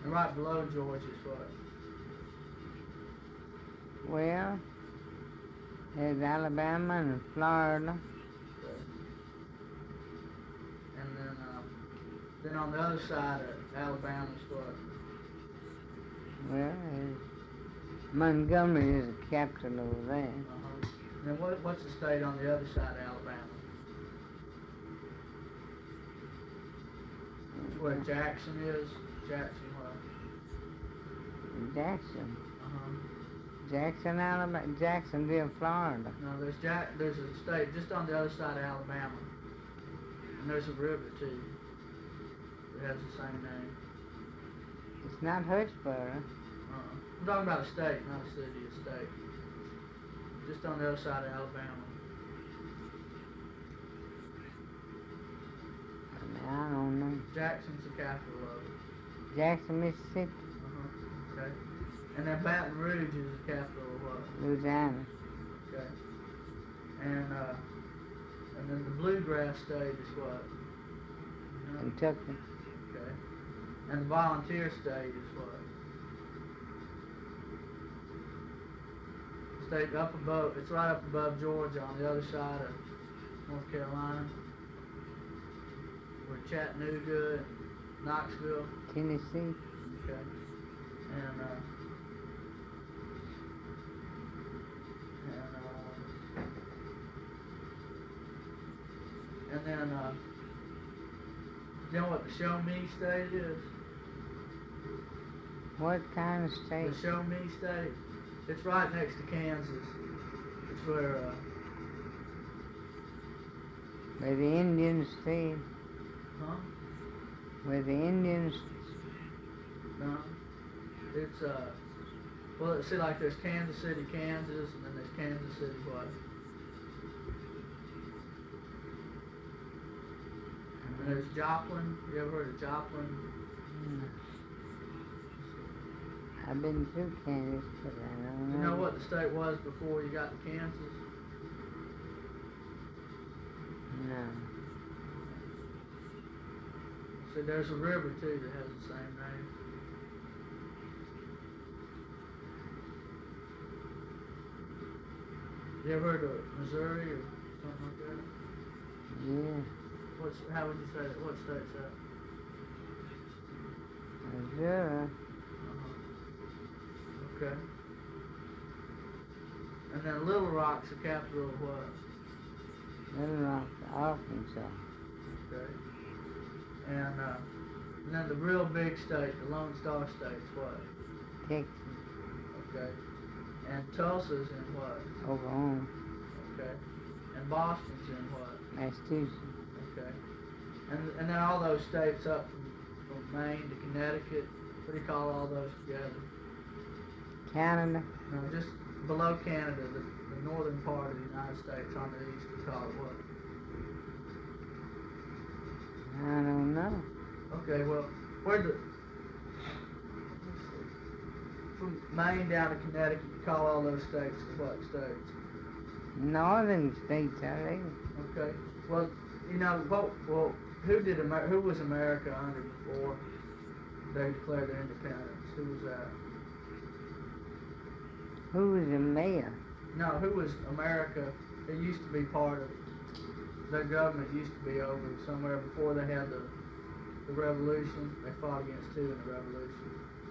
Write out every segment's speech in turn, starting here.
And right below Georgia is what? Well, there's Alabama and Florida. Okay. And then on the other side of Alabama is what? Well, Montgomery is the capital over there. And then what's the state on the other side of Alabama? It's where Jackson is. Jackson what? Jackson. Uh-huh. Jackson, Alabama. Jacksonville, Florida. No, there's a state just on the other side of Alabama. And there's a river too. It has the same name. It's not Hutchboro. I'm talking about a state, not a city, a state. Just on the other side of Alabama. I don't know. Jackson's the capital of it. Jackson, Mississippi. Okay. And then Baton Rouge is the capital of what? Louisiana. Okay. And then the bluegrass state is what? Kentucky. Okay. And the volunteer state is what? State up above, it's right up above Georgia on the other side of North Carolina. Where Chattanooga and Knoxville. Tennessee. Okay. And then you know what the Show Me state is? What kind of state? The Show Me state. It's right next to Kansas. It's where the Indians stayed. huh? Where the Indians. No. It's well, see, like there's Kansas City, Kansas, and then there's Kansas City what? And there's Joplin. You ever heard of Joplin? I've been through Kansas, but I don't know. You know what the state was before you got to Kansas? No. See, there's a river too that has the same name. You ever heard of Missouri or something like that? Yeah. How would you say that? What state's that? Missouri. Okay. And then Little Rock's the capital of what? Little Rock, Arkansas. Okay. And then the real big state, the Lone Star State's what? Texas. Okay. And Tulsa's in what? Oklahoma. Okay. And Boston's in what? Massachusetts. Okay. And then all those states up from Maine to Connecticut, what do you call all those together? Canada. No, just below Canada, the northern part of the United States on the east, we call it what? I don't know. Okay, well, from Maine down to Connecticut, you call all those states what states? Northern states, are they? Okay. Well, you know, who was America under before they declared their independence? Who was that? Who was the mayor? No, who was America? It used to be part of their government. Used to be over somewhere before they had the revolution. They fought against two in the revolution.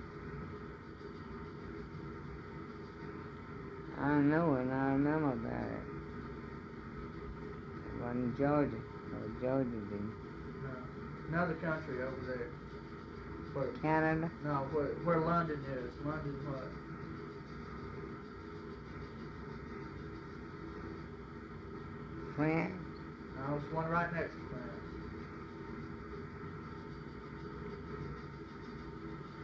I know and I remember about it. It wasn't Georgia. Or Georgia did. No, another country over there. Canada? No, where London is. London what? France? No, it's one right next to France.